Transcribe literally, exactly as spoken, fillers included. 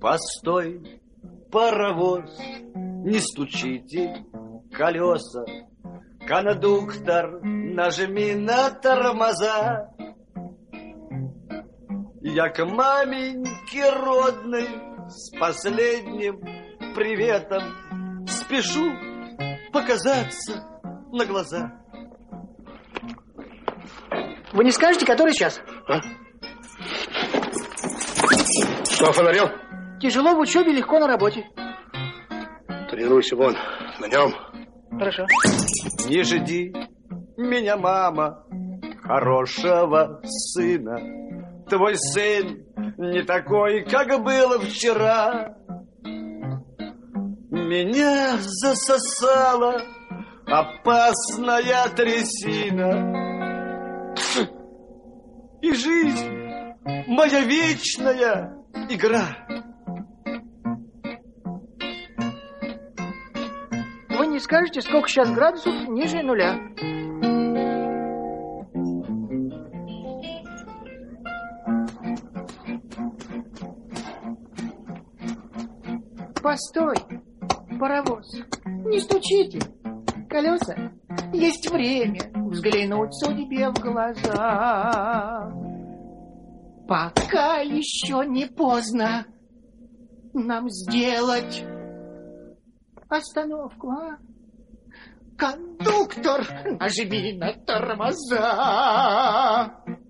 Постой, паровоз, не стучите колеса. Кондуктор, нажми на тормоза. Я к маменьке родной с последним приветом спешу показаться на глаза. Вы не скажете, который час? А? Что, фонарем? Тяжело в учебе, легко на работе. Тренируйся вон, на нем. Хорошо. Не жди меня, мама, хорошего сына. Твой сын не такой, как было вчера. Меня засосала опасная трясина. И жизнь моя вечная игра. Вы не скажете, сколько сейчас градусов ниже нуля? Постой, паровоз, не стучите. Колеса, есть время взглянуть судьбе в глаза. Пока еще не поздно нам сделать остановку, а? Кондуктор, нажми на тормоза.